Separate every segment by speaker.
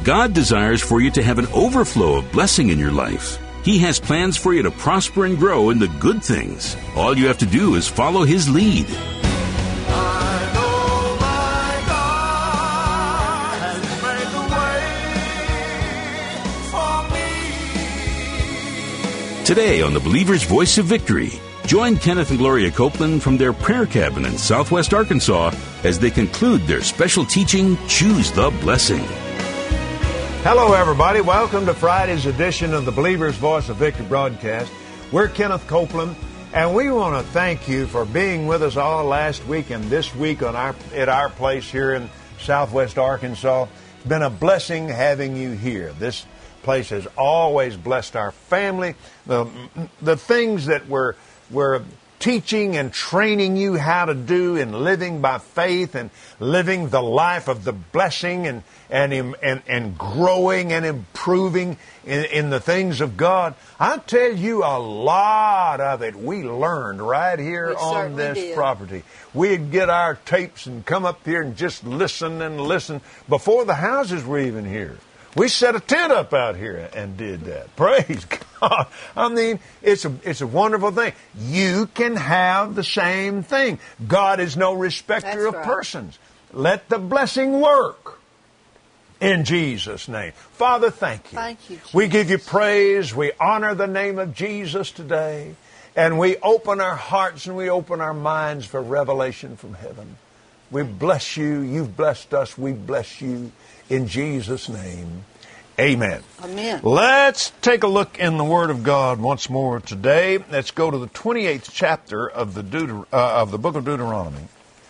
Speaker 1: God desires for you to have an overflow of blessing in your life. He has plans for you to prosper and grow in the good things. All you have to do is follow His lead.
Speaker 2: I know my God has made the way for me.
Speaker 1: Today on the Believer's Voice of Victory, join Kenneth and Gloria Copeland from their prayer cabin in Southwest Arkansas as they conclude their special teaching, Choose the Blessing.
Speaker 3: Hello, everybody. Welcome to Friday's edition of the Believer's Voice of Victory broadcast. We're Kenneth Copeland, and we want to thank you for being with us all last week and this week at our place here in Southwest Arkansas. It's been a blessing having you here. This place has always blessed our family. The things that we're teaching and training you how to do in living by faith and living the life of the blessing and growing and improving in the things of God. I tell you, a lot of it we learned right here on this property. We'd get our tapes and come up here and just listen and listen before the houses were even here. We set a tent up out here and did that. Praise God. I mean, it's a wonderful thing. You can have the same thing. God is no respecter of persons. Let the blessing work in Jesus' name. Father, thank you.
Speaker 4: Thank you, Jesus.
Speaker 3: We give you praise. We honor the name of Jesus today. And we open our hearts and we open our minds for revelation from heaven. We bless you. You've blessed us. We bless you. In Jesus' name, amen.
Speaker 4: Amen.
Speaker 3: Let's take a look in the Word of God once more today. Let's go to the 28th chapter of the book of Deuteronomy.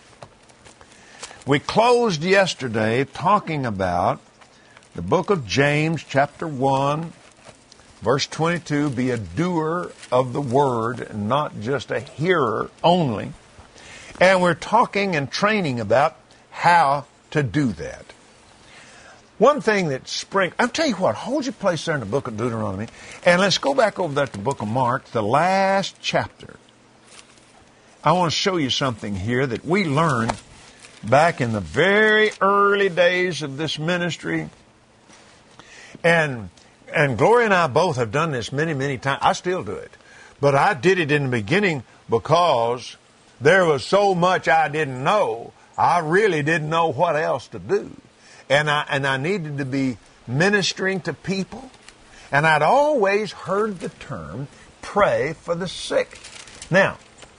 Speaker 3: We closed yesterday talking about the book of James, chapter 1, verse 22, be a doer of the Word and not just a hearer only. And we're talking and training about how to do that. One thing that I'll tell you what, hold your place there in the book of Deuteronomy, and let's go back over there to the book of Mark, the last chapter. I want to show you something here that we learned back in the very early days of this ministry. And Gloria and I both have done this many, many times. I still do it. But I did it in the beginning because there was so much I didn't know. I really didn't know what else to do. And I needed to be ministering to people. And I'd always heard the term, pray for the sick. Now,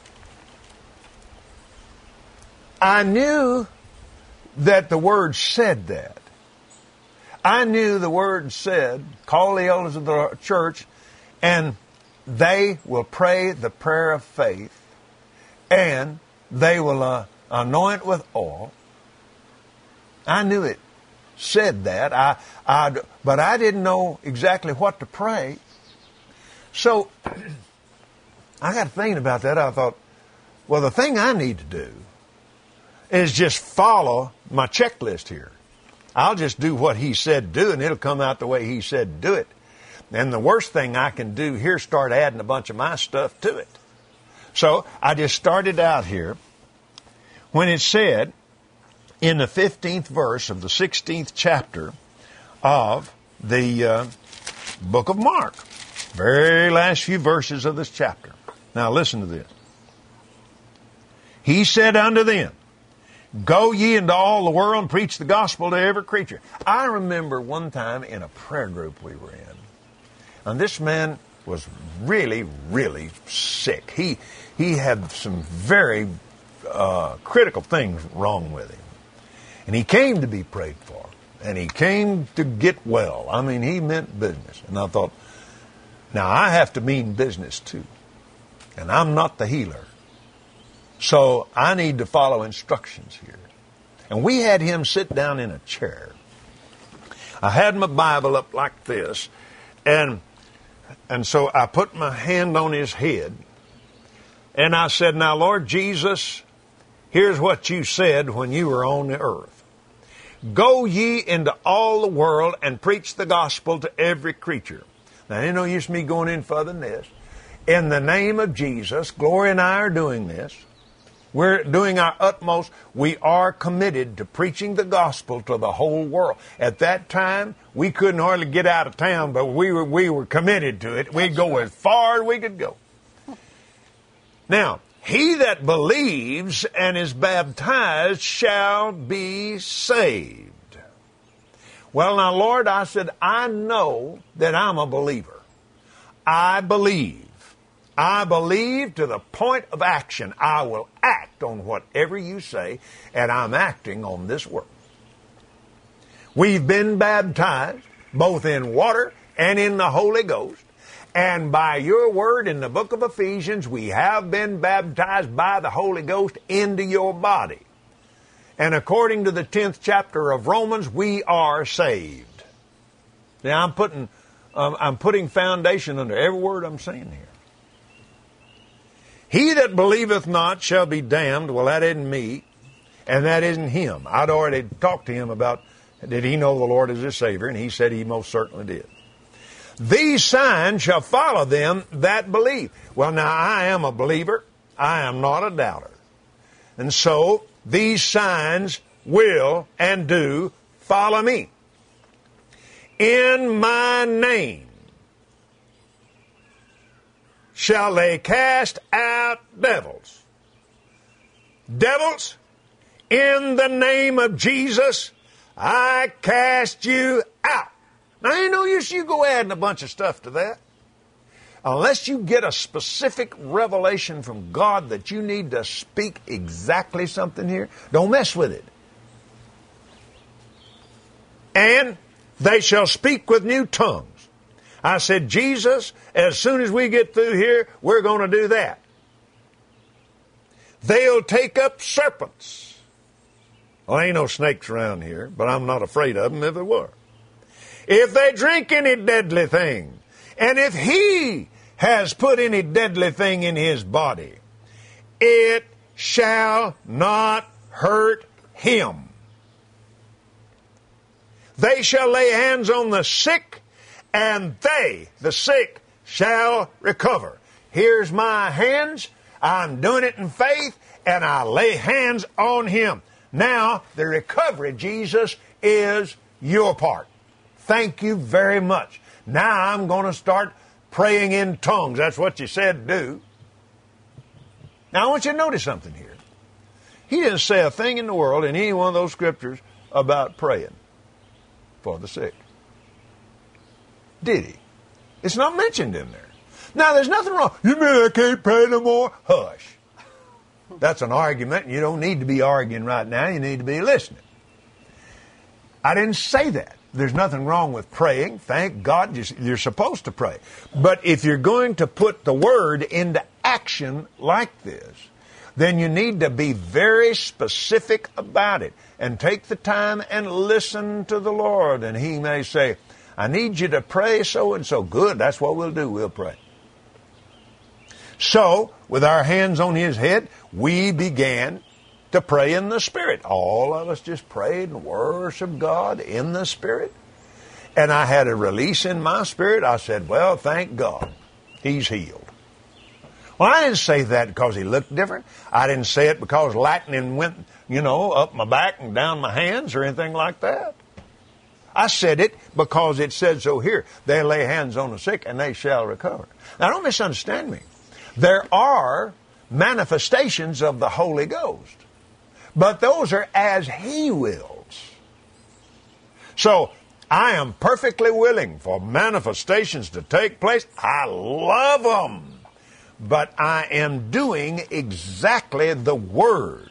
Speaker 3: I knew that the Word said that. I knew the Word said, call the elders of the church, and they will pray the prayer of faith, and they will anoint with oil. I knew it said that, but I didn't know exactly what to pray. So I got thinking about that. I thought, well, the thing I need to do is just follow my checklist here. I'll just do what he said do, and it'll come out the way he said do it. And the worst thing I can do here is start adding a bunch of my stuff to it. So I just started out here when it said, in the 15th verse of the 16th chapter of the book of Mark. Very last few verses of this chapter. Now listen to this. He said unto them, go ye into all the world and preach the gospel to every creature. I remember one time in a prayer group we were in, and this man was really, really sick. He had some very critical things wrong with him. And he came to be prayed for. And he came to get well. I mean, he meant business. And I thought, now I have to mean business too. And I'm not the healer. So I need to follow instructions here. And we had him sit down in a chair. I had my Bible up like this. And so I put my hand on his head. And I said, now, Lord Jesus, here's what you said when you were on the earth. Go ye into all the world and preach the gospel to every creature. Now, ain't no use me going in further than this. In the name of Jesus, Gloria and I are doing this. We're doing our utmost. We are committed to preaching the gospel to the whole world. At that time, we couldn't hardly get out of town, but we were committed to it. We'd go as far as we could go. Now, he that believes and is baptized shall be saved. Well, now, Lord, I said, I know that I'm a believer. I believe. I believe to the point of action. I will act on whatever you say, and I'm acting on this word. We've been baptized, both in water and in the Holy Ghost, and by your word in the book of Ephesians, we have been baptized by the Holy Ghost into your body. And according to the 10th chapter of Romans, we are saved. Now, I'm putting foundation under every word I'm saying here. He that believeth not shall be damned. Well, that isn't me, and that isn't him. I'd already talked to him about, did he know the Lord as his Savior, and he said he most certainly did. These signs shall follow them that believe. Well, now, I am a believer. I am not a doubter. And so, these signs will and do follow me. In my name shall they cast out devils. Devils, in the name of Jesus, I cast you out. Now, ain't no use you go adding a bunch of stuff to that. Unless you get a specific revelation from God that you need to speak exactly something here, don't mess with it. And they shall speak with new tongues. I said, Jesus, as soon as we get through here, we're going to do that. They'll take up serpents. Well, ain't no snakes around here, but I'm not afraid of them if there were. If they drink any deadly thing, and if he has put any deadly thing in his body, it shall not hurt him. They shall lay hands on the sick, and they, the sick, shall recover. Here's my hands. I'm doing it in faith, and I lay hands on him. Now, the recovery, Jesus, is your part. Thank you very much. Now I'm going to start praying in tongues. That's what you said do. Now I want you to notice something here. He didn't say a thing in the world in any one of those scriptures about praying for the sick. Did he? It's not mentioned in there. Now there's nothing wrong. You mean I can't pray no more? Hush. That's an argument, and you don't need to be arguing right now. You need to be listening. I didn't say that. There's nothing wrong with praying. Thank God you're supposed to pray. But if you're going to put the word into action like this, then you need to be very specific about it and take the time and listen to the Lord. And he may say, I need you to pray so and so. Good, that's what we'll do. We'll pray. So, with our hands on his head, we began to pray in the Spirit. All of us just prayed and worshiped God in the Spirit. And I had a release in my spirit. I said, well, thank God, he's healed. Well, I didn't say that because he looked different. I didn't say it because lightning went, up my back and down my hands or anything like that. I said it because it said so here. They lay hands on the sick and they shall recover. Now, don't misunderstand me. There are manifestations of the Holy Ghost. But those are as he wills. So, I am perfectly willing for manifestations to take place. I love them. But I am doing exactly the Word.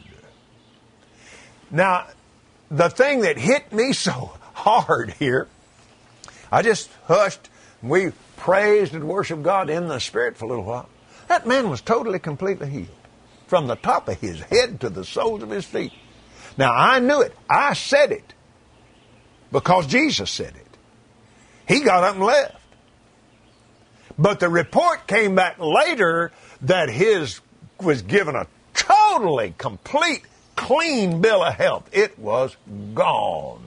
Speaker 3: Now, the thing that hit me so hard here, I just hushed. We praised and worshiped God in the Spirit for a little while. That man was totally, completely healed. From the top of his head to the soles of his feet. Now, I knew it. I said it. Because Jesus said it. He got up and left. But the report came back later that his was given a totally, complete, clean bill of health. It was gone.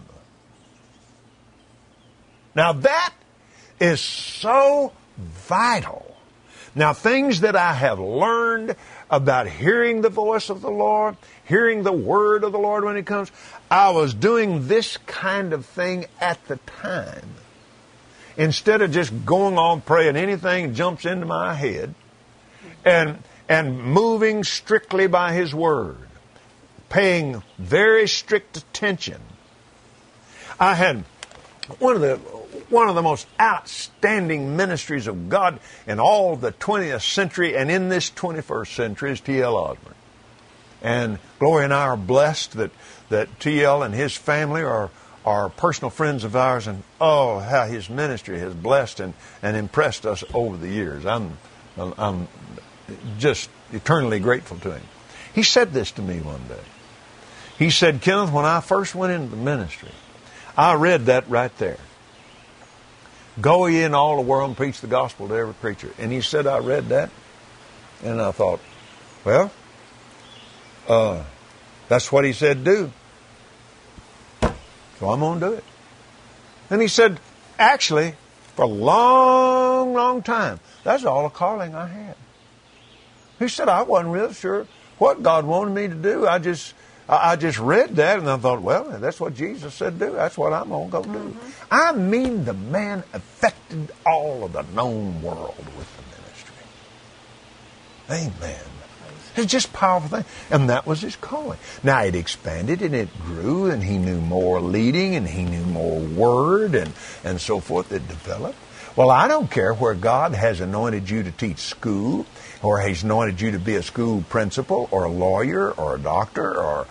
Speaker 3: Now, that is so vital. Now, things that I have learned about hearing the voice of the Lord, hearing the word of the Lord when it comes. I was doing this kind of thing at the time. Instead of just going on praying anything jumps into my head and moving strictly by His word, paying very strict attention. I had one of the most outstanding ministries of God in all the 20th century and in this 21st century is T.L. Osborne. And Gloria and I are blessed that T.L. and his family are personal friends of ours, and oh, how his ministry has blessed and impressed us over the years. I'm just eternally grateful to him. He said this to me one day. He said, Kenneth, when I first went into the ministry, I read that right there. Go ye in all the world and preach the gospel to every creature. And he said, I read that, and I thought, well, that's what he said do. So I'm going to do it. And he said, actually, for a long, long time, that's all the calling I had. He said, I wasn't real sure what God wanted me to do. I just read that, and I thought, well, that's what Jesus said do. That's what I'm going to go do. Mm-hmm. I mean, the man affected all of the known world with the ministry. Amen. It's just a powerful thing. And that was his calling. Now, it expanded and it grew, and he knew more leading, and he knew more word, and so forth. It developed. Well, I don't care where God has anointed you to teach school, or He's anointed you to be a school principal, or a lawyer, or a doctor, or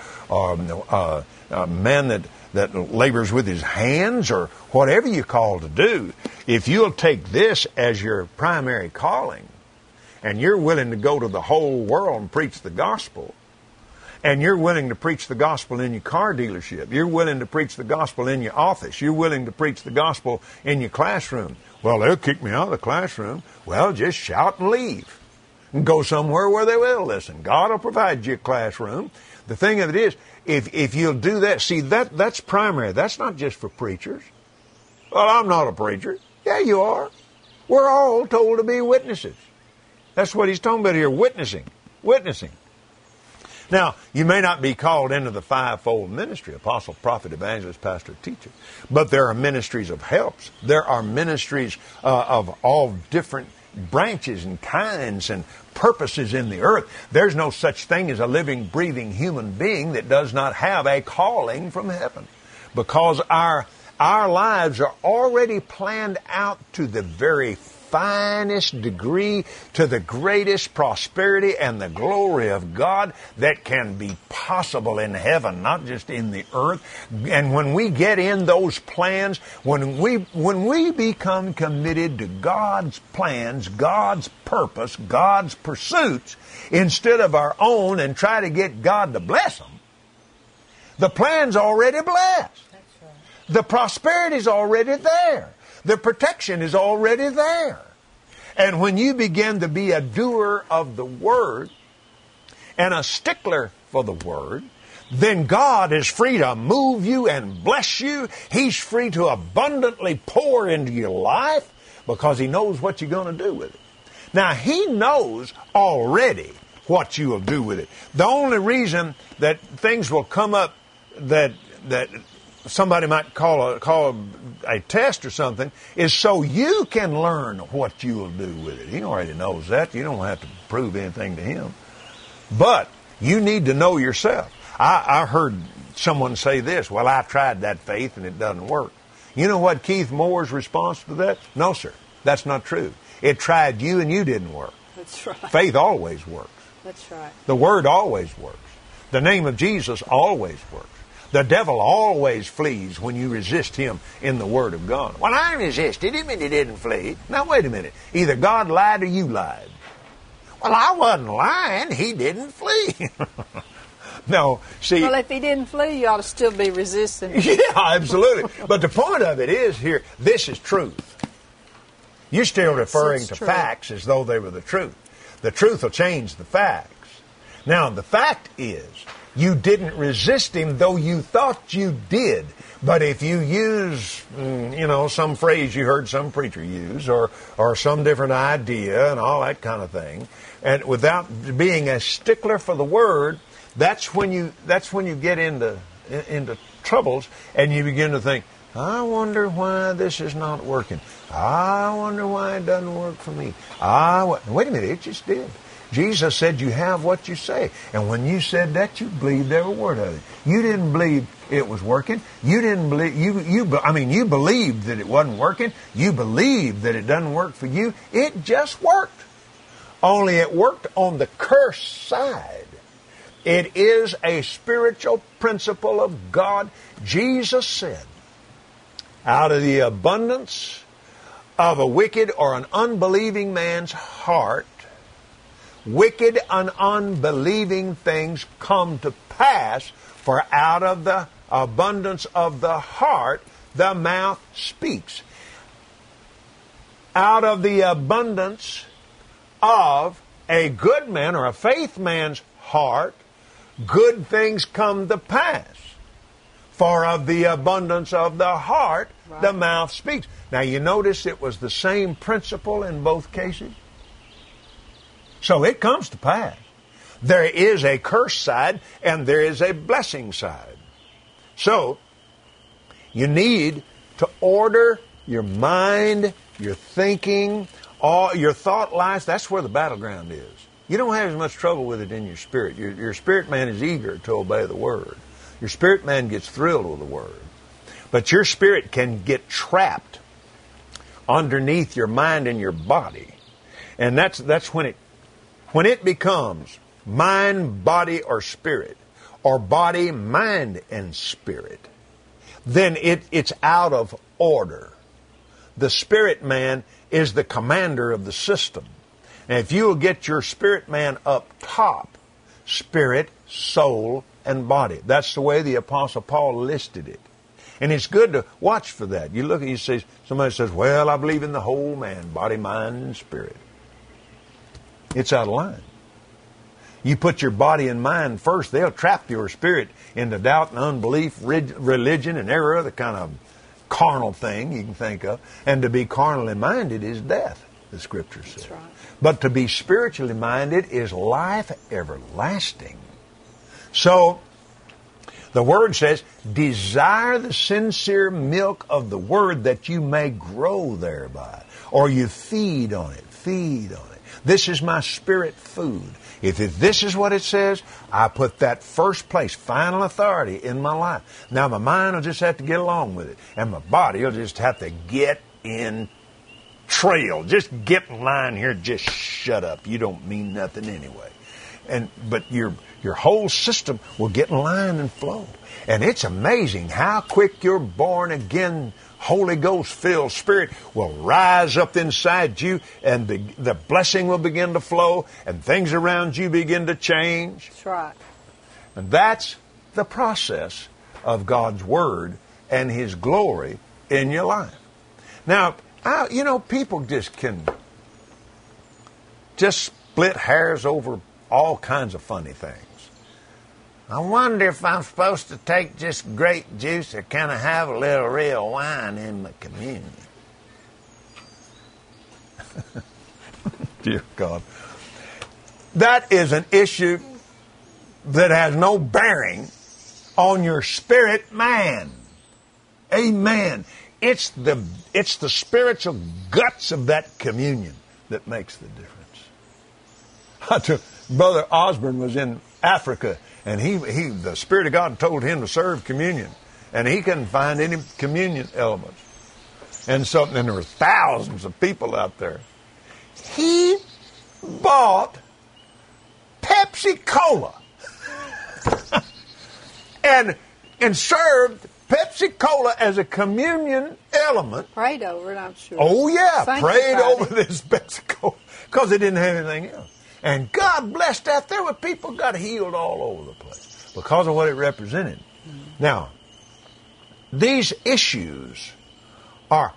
Speaker 3: a man that labors with his hands, or whatever you're called to do. If you'll take this as your primary calling, and you're willing to go to the whole world and preach the gospel, and you're willing to preach the gospel in your car dealership, you're willing to preach the gospel in your office, you're willing to preach the gospel in your classroom. Well, they'll kick me out of the classroom. Well, just shout and leave. And go somewhere where they will listen. God will provide you a classroom. The thing of it is, if you'll do that, see, that's primary. That's not just for preachers. Well, I'm not a preacher. Yeah, you are. We're all told to be witnesses. That's what he's talking about here, witnessing. Witnessing. Now, you may not be called into the fivefold ministry, apostle, prophet, evangelist, pastor, teacher, but there are ministries of helps. There are ministries of all different branches and kinds and purposes in the earth. There's no such thing as a living, breathing human being that does not have a calling from heaven, because our lives are already planned out to the very finest degree, to the greatest prosperity and the glory of God that can be possible in heaven, not just in the earth. And when we get in those plans, when we become committed to God's plans, God's purpose, God's pursuits, instead of our own, and try to get God to bless them, the plan's already blessed. That's right. The prosperity's already there. The protection is already there. And when you begin to be a doer of the Word and a stickler for the Word, then God is free to move you and bless you. He's free to abundantly pour into your life because He knows what you're going to do with it. Now, He knows already what you will do with it. The only reason that things will come up that somebody might call a test or something is so you can learn what you will do with it. He already knows that. You don't have to prove anything to Him. But you need to know yourself. I heard someone say this, well, I've tried that faith and it doesn't work. You know what Keith Moore's response to that? No, sir, that's not true. It tried you and you didn't work.
Speaker 4: That's right.
Speaker 3: Faith always works.
Speaker 4: That's right.
Speaker 3: The Word always works. The name of Jesus always works. The devil always flees when you resist him in the Word of God. Well, I resisted him and he didn't flee. Now, wait a minute. Either God lied or you lied. Well, I wasn't lying. He didn't flee. No, see.
Speaker 4: Well, if he didn't flee, you ought to still be resisting.
Speaker 3: Yeah, absolutely. But the point of it is here, this is truth. You're still referring to facts as though they were the truth. The truth will change the facts. Now, the fact is You didn't resist him, though you thought you did. But if you use, some phrase you heard some preacher use, or some different idea and all that kind of thing, and without being a stickler for the Word, that's when you get into troubles, and you begin to think, I wonder why this is not working. I wonder why it doesn't work for me. Wait a minute, it just did. Jesus said you have what you say. And when you said that, you believed every word of it. You didn't believe it was working. You didn't believe, you believed that it wasn't working. You believed that it doesn't work for you. It just worked. Only it worked on the curse side. It is a spiritual principle of God. Jesus said, out of the abundance of a wicked or an unbelieving man's heart, wicked and unbelieving things come to pass, for out of the abundance of the heart, the mouth speaks. Out of the abundance of a good man or a faith man's heart, good things come to pass. For of the abundance of the heart, the mouth speaks. Now you notice it was the same principle in both cases. So it comes to pass. There is a curse side and there is a blessing side. So you need to order your mind, your thinking, all your thought life. That's where the battleground is. You don't have as much trouble with it in your spirit. Your spirit man is eager to obey the Word. Your spirit man gets thrilled with the Word. But your spirit can get trapped underneath your mind and your body. And that's when it becomes mind, body, or spirit, or body, mind, and spirit, then it's out of order. The spirit man is the commander of the system. And if you will get your spirit man up top, spirit, soul, and body. That's the way the Apostle Paul listed it. And it's good to watch for that. You look and you say, somebody says, well, I believe in the whole man, body, mind, and spirit. It's out of line. You put your body and mind first, they'll trap your spirit into doubt and unbelief, religion, and every other kind of carnal thing you can think of. And to be carnally minded is death, the Scripture says.
Speaker 4: That's right.
Speaker 3: But to be spiritually minded is life everlasting. So, the Word says, desire the sincere milk of the Word that you may grow thereby. Or you feed on it. Feed on it. This is my spirit food. If this is what it says, I put that first place, final authority in my life. Now my mind will just have to get along with it. And my body will just have to get in trail. Just get in line here. Just shut up. You don't mean nothing anyway. But your whole system will get in line and flow. And it's amazing how quick your born again, Holy Ghost filled spirit will rise up inside you, and the blessing will begin to flow, and things around you begin to change.
Speaker 4: That's right.
Speaker 3: And that's the process of God's Word and His glory in your life. Now, people just can split hairs over all kinds of funny things. I wonder if I'm supposed to take just grape juice or can I have a little real wine in the communion? Dear God. That is an issue that has no bearing on your spirit man. Amen. It's the spiritual guts of that communion that makes the difference. Brother Osborne was in Africa, and the Spirit of God told him to serve communion, and he couldn't find any communion elements. And there were thousands of people out there. He bought Pepsi-Cola and served Pepsi-Cola as a communion element.
Speaker 4: Prayed over it, I'm sure.
Speaker 3: Oh, yeah, prayed over
Speaker 4: it.
Speaker 3: this Pepsi-Cola because they didn't have anything else. And God blessed that. There were people got healed all over the place because of what it represented. Mm-hmm. Now, these issues are,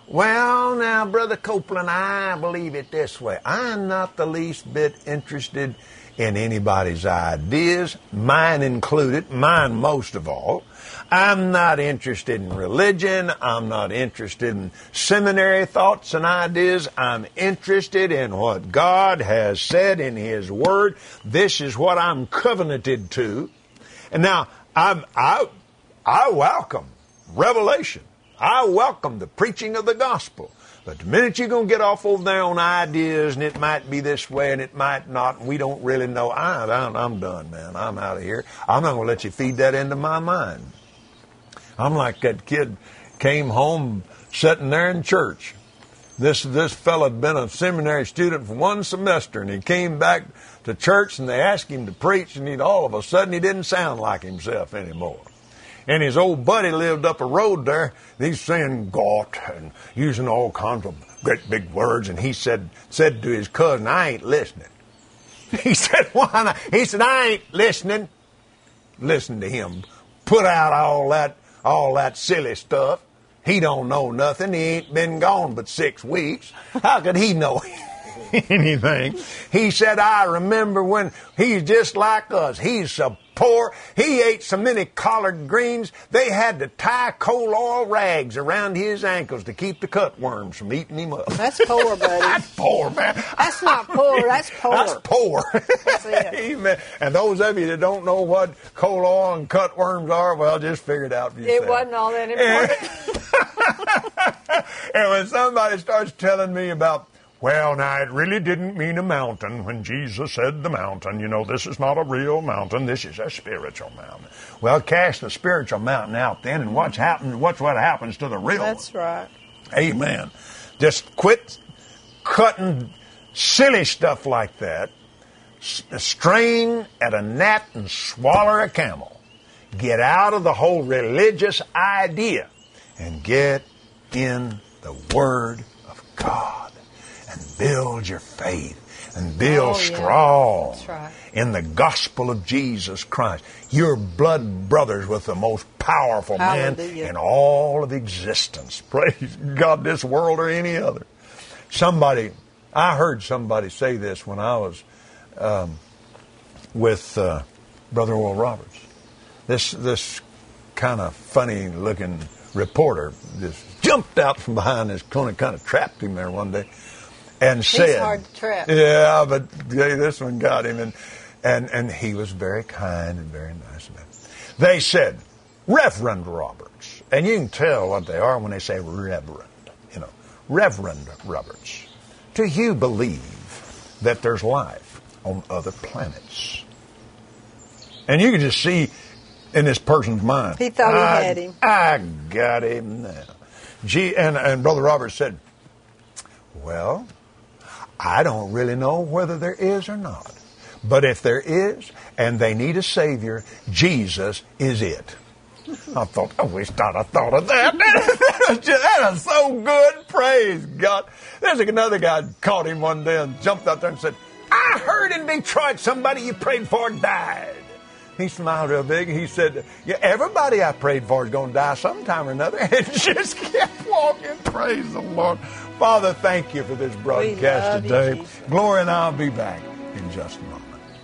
Speaker 3: now, Brother Copeland, I believe it this way. I'm not the least bit interested in anybody's ideas, mine included, mine most of all. I'm not interested in religion. I'm not interested in seminary thoughts and ideas. I'm interested in what God has said in His Word. This is what I'm covenanted to. And now, I welcome revelation. I welcome the preaching of the gospel. But the minute you're going to get off over there on ideas, and it might be this way and it might not, and we don't really know, I'm done, man. I'm out of here. I'm not going to let you feed that into my mind. I'm like that kid came home sitting there in church. This fella had been a seminary student for one semester, and he came back to church, and they asked him to preach, and all of a sudden he didn't sound like himself anymore. And his old buddy lived up a road there, and he's saying "got" and using all kinds of great big words, and he said to his cousin, "I ain't listening." He said, "Why not?" He said, "I ain't listening." Listen to him put out all that silly stuff. He don't know nothing. He ain't been gone but 6 weeks. How could he know anything? He said, "I remember when he's just like us. He's so poor. He ate so many collard greens, they had to tie coal oil rags around his ankles to keep the cutworms from eating him up."
Speaker 4: That's poor, buddy.
Speaker 3: That's poor, man.
Speaker 4: That's not poor. That's poor.
Speaker 3: That's poor.
Speaker 4: That's it.
Speaker 3: Amen. And those of you that don't know what coal oil and cutworms are, well, just figure it out for yourself.
Speaker 4: It wasn't all that important.
Speaker 3: And when somebody starts telling me about, well, now, it really didn't mean a mountain when Jesus said the mountain. You know, this is not a real mountain. This is a spiritual mountain. Well, cast the spiritual mountain out then and watch what happens to the real
Speaker 4: That's
Speaker 3: one.
Speaker 4: right.
Speaker 3: Amen. Just quit cutting silly stuff like that. Strain at a gnat and swallow a camel. Get out of the whole religious idea and get in the Word of God. And build your faith and build strong
Speaker 4: That's right.
Speaker 3: in the gospel of Jesus Christ. You're blood brothers with the most powerful
Speaker 4: Hallelujah.
Speaker 3: man in all of existence. Praise God, this world or any other. I heard somebody say this when I was with Brother Oral Roberts. This kind of funny looking reporter just jumped out from behind this corner, kind of trapped him there one day. And said,
Speaker 4: He's hard to trap.
Speaker 3: Yeah, but this one got him, and he was very kind and very nice about it. They said, "Reverend Roberts," and you can tell what they are when they say Reverend. You know, Reverend Roberts. Do you believe that there's life on other planets? And you can just see in this person's mind.
Speaker 4: He thought he had him.
Speaker 3: I got him now. And Brother Roberts said, "Well, I don't really know whether there is or not. But if there is, and they need a Savior, Jesus is it." I thought, I wish I'd have thought of that. That is so good. Praise God. There's another guy caught him one day and jumped out there and said, "I heard in Detroit somebody you prayed for died." He smiled real big. He said, "Yeah, everybody I prayed for is going to die sometime or another." And just kept walking. Praise the Lord. Father, thank you for this broadcast
Speaker 4: love you,
Speaker 3: today.
Speaker 4: Jesus.
Speaker 3: Gloria and I'll be back in just a moment.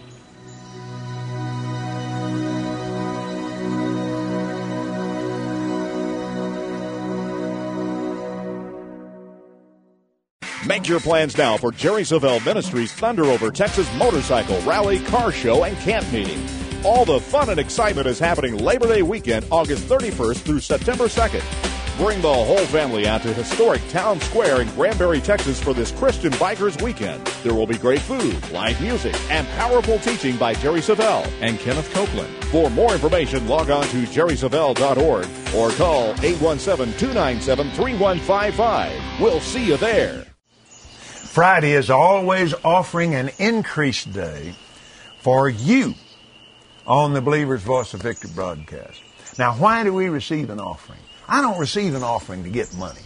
Speaker 5: Make your plans now for Jerry Savelle Ministries Thunder Over Texas Motorcycle Rally, Car Show, and Camp Meeting. All the fun and excitement is happening Labor Day weekend, August 31st through September 2nd. Bring the whole family out to historic Town Square in Granbury, Texas for this Christian Bikers Weekend. There will be great food, live music, and powerful teaching by Jerry Savelle and Kenneth Copeland. For more information, log on to jerrysavelle.org or call 817-297-3155. We'll see you there.
Speaker 3: Friday is always offering an increased day for you on the Believer's Voice of Victory broadcast. Now, why do we receive an offering? I don't receive an offering to get money.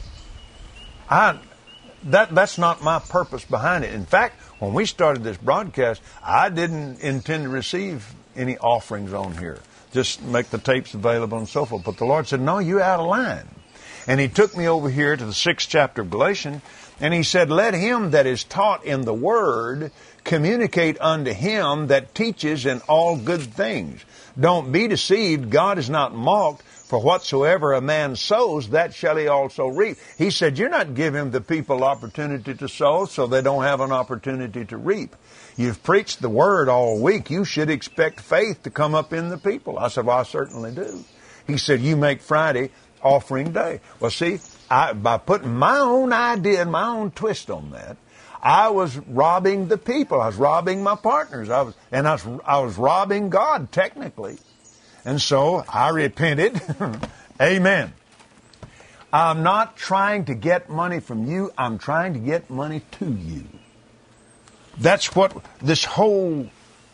Speaker 3: That's not my purpose behind it. In fact, when we started this broadcast, I didn't intend to receive any offerings on here. Just make the tapes available and so forth. But the Lord said, "No, you're out of line." And he took me over here to the 6th chapter of Galatians, and he said, let him that is taught in the word communicate unto him that teaches in all good things. Don't be deceived, God is not mocked, for whatsoever a man sows, that shall he also reap. He said, you're not giving the people opportunity to sow, so they don't have an opportunity to reap. You've preached the word all week. You should expect faith to come up in the people. I said, well, I certainly do. He said, you make Friday offering day. Well, see, by putting my own idea and my own twist on that, I was robbing the people. I was robbing my partners. I was robbing God, technically. And so I repented. Amen. I'm not trying to get money from you. I'm trying to get money to you. That's what this whole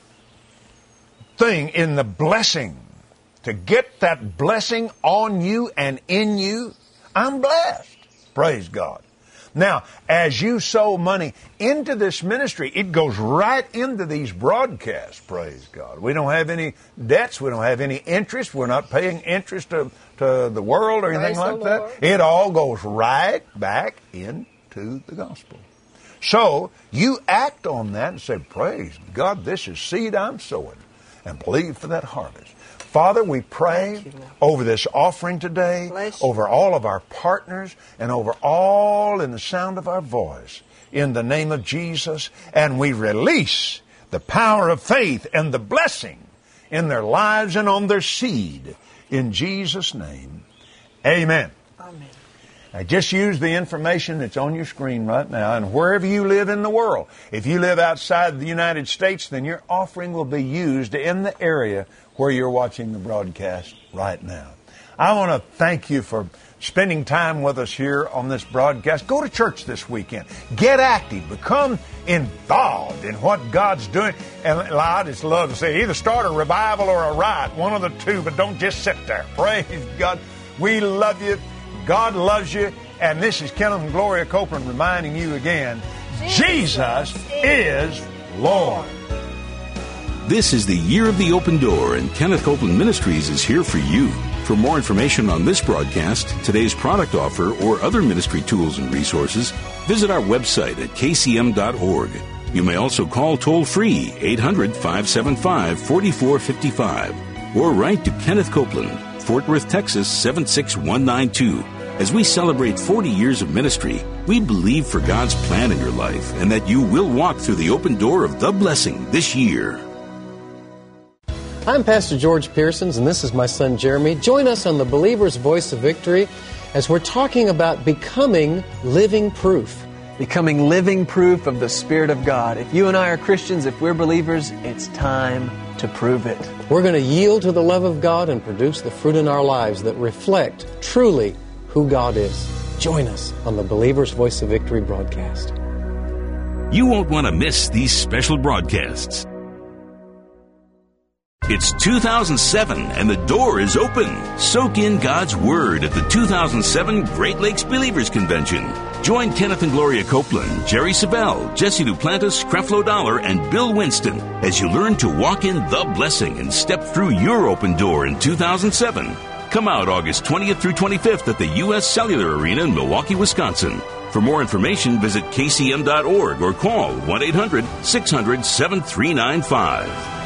Speaker 3: thing in the blessing, to get that blessing on you and in you, I'm blessed. Praise God. Now, as you sow money into this ministry, it goes right into these broadcasts, praise God. We don't have any debts. We don't have any interest. We're not paying interest to the world or anything like that. It all goes right back into the gospel. So, you act on that and say, praise God, this is seed I'm sowing, and believe for that harvest. Father, we pray over this offering today, over all of our partners, and over all in the sound of our voice, in the name of Jesus, and we release the power of faith and the blessing in their lives and on their seed, in Jesus' name. Amen.
Speaker 4: Amen.
Speaker 3: Now, just use the information that's on your screen right now, and wherever you live in the world. If you live outside the United States, then your offering will be used in the area where you're watching the broadcast right now. I want to thank you for spending time with us here on this broadcast. Go to church this weekend. Get active. Become involved in what God's doing. And I just love to say, either start a revival or a riot, one of the two, but don't just sit there. Praise God. We love you. God loves you. And this is Kenneth and Gloria Copeland reminding you again, Jesus is Lord.
Speaker 1: This is the Year of the Open Door, and Kenneth Copeland Ministries is here for you. For more information on this broadcast, today's product offer, or other ministry tools and resources, visit our website at kcm.org. You may also call toll-free 800-575-4455 or write to Kenneth Copeland, Fort Worth, Texas 76192. As we celebrate 40 years of ministry, we believe for God's plan in your life and that you will walk through the open door of the blessing this year.
Speaker 6: I'm Pastor George Pearsons, and this is my son Jeremy. Join us on the Believer's Voice of Victory as we're talking about becoming living proof.
Speaker 7: Becoming living proof of the Spirit of God. If you and I are Christians, if we're believers, it's time to prove it.
Speaker 6: We're going to yield to the love of God and produce the fruit in our lives that reflect truly who God is. Join us on the Believer's Voice of Victory broadcast.
Speaker 1: You won't want to miss these special broadcasts. It's 2007 and the door is open. Soak in God's Word at the 2007 Great Lakes Believers Convention. Join Kenneth and Gloria Copeland, Jerry Savelle, Jesse Duplantis, Creflo Dollar, and Bill Winston as you learn to walk in the blessing and step through your open door in 2007. Come out August 20th through 25th at the U.S. Cellular Arena in Milwaukee, Wisconsin. For more information, visit kcm.org or call 1-800-600-7395.